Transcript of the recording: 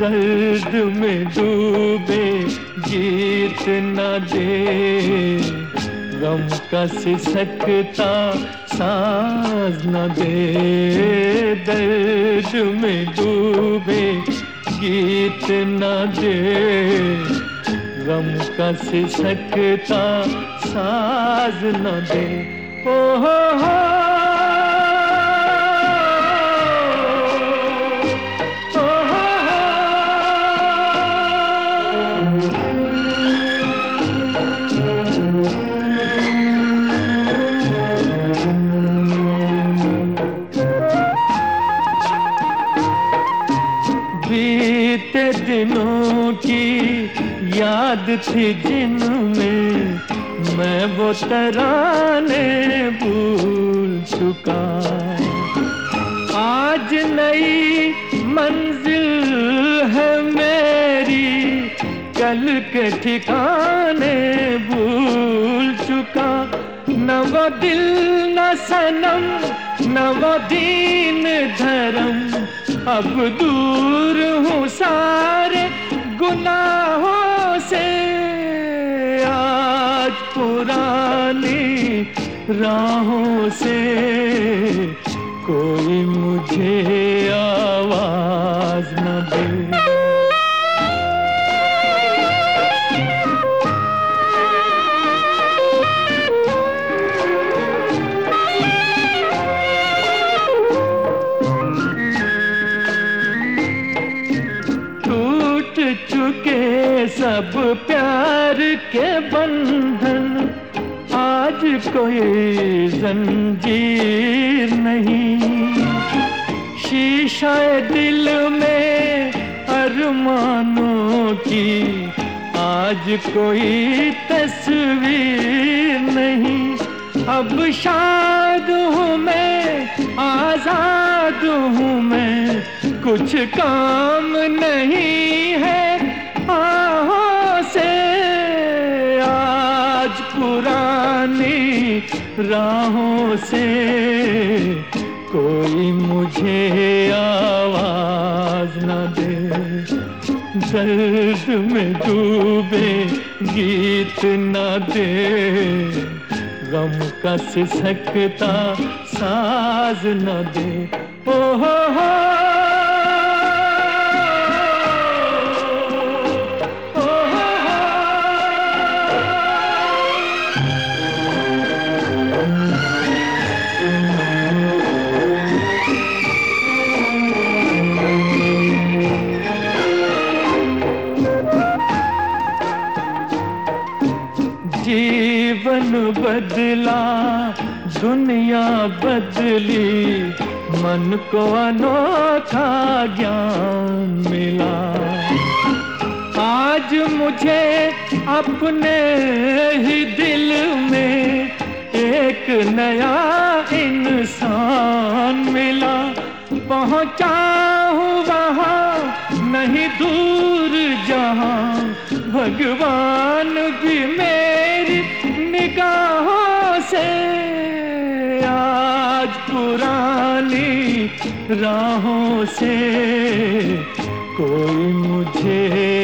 दर्द में डूबे जीत न दे, गम का सिसकता साज न दे। दर्द में डूबे गीत न दे, गम का सिसकता साज न दे। ओ हो बीते दिनों की याद थी जिनमें मैं वो तराने भूल चुका। आज नई मंजिल है मेरी, कल के ठिकाने भूल चुका। न वो दिल न सनम न वो दीन धर्म, अब दूर हूँ सारे गुनाहों से। आज पुरानी राहों से कोई मुझे आवाज न दे। चुके सब प्यार के बंधन, आज कोई जंजीर नहीं। शीशाए दिल में अरमानों की आज कोई तस्वीर नहीं। अब शाद हूँ मैं, आजाद हूँ मैं, कुछ काम नहीं है आहों से। आज पुरानी राहों से कोई मुझे आवाज न दे। दर्द में डूबे गीत न दे, गम का सिसकता साज न दे। ओ हो जीवन बदला दुनिया बदली, मन को अनोखा ज्ञान मिला। आज मुझे अपने ही दिल में एक नया इंसान मिला। पहुंचा हूँ वहाँ नहीं दूर जहाँ, भगवान भी मेरी निगाहों से। आज पुरानी राहों से कोई मुझे